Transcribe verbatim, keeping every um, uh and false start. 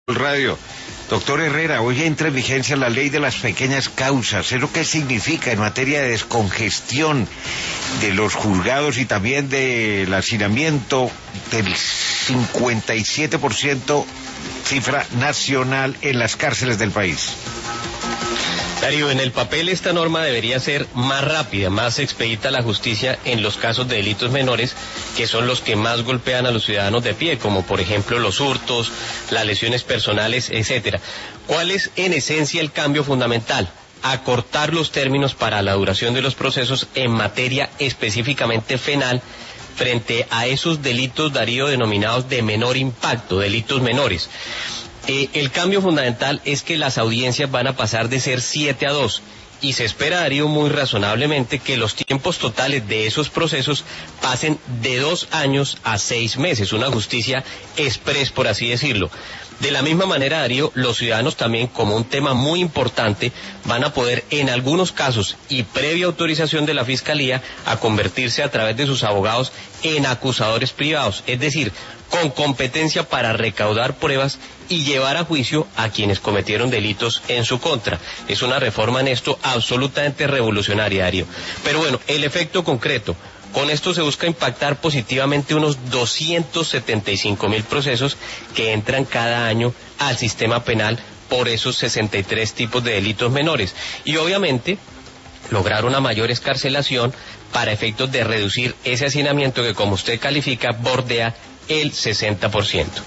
Radio. Doctor Herrera, hoy entra en vigencia la ley de las pequeñas causas. ¿Es lo que significa en materia de descongestión de los juzgados y también del hacinamiento del cincuenta y siete por ciento cifra nacional en las cárceles del país? Darío, en el papel esta norma debería ser más rápida, más expedita la justicia en los casos de delitos menores, que son los que más golpean a los ciudadanos de pie, como por ejemplo los hurtos, las lesiones personales, etcétera. ¿Cuál es en esencia el cambio fundamental? Acortar los términos para la duración de los procesos en materia específicamente penal frente a esos delitos, Darío, denominados de menor impacto, delitos menores. Eh, el cambio fundamental es que las audiencias van a pasar de ser siete a dos y se espera, Darío, muy razonablemente que los tiempos totales de esos procesos pasen de dos años a seis meses, una justicia express, por así decirlo. De la misma manera, Darío, los ciudadanos también, como un tema muy importante, van a poder, en algunos casos, y previa autorización de la Fiscalía, a convertirse a través de sus abogados en acusadores privados, es decir, con competencia para recaudar pruebas y llevar a juicio a quienes cometieron delitos en su contra. Es una reforma en esto absolutamente revolucionaria, Darío. Pero bueno, el efecto concreto. Con esto se busca impactar positivamente unos doscientos setenta y cinco mil procesos que entran cada año al sistema penal por esos sesenta y tres tipos de delitos menores. Y obviamente lograr una mayor excarcelación para efectos de reducir ese hacinamiento que, como usted califica, bordea el sesenta por ciento.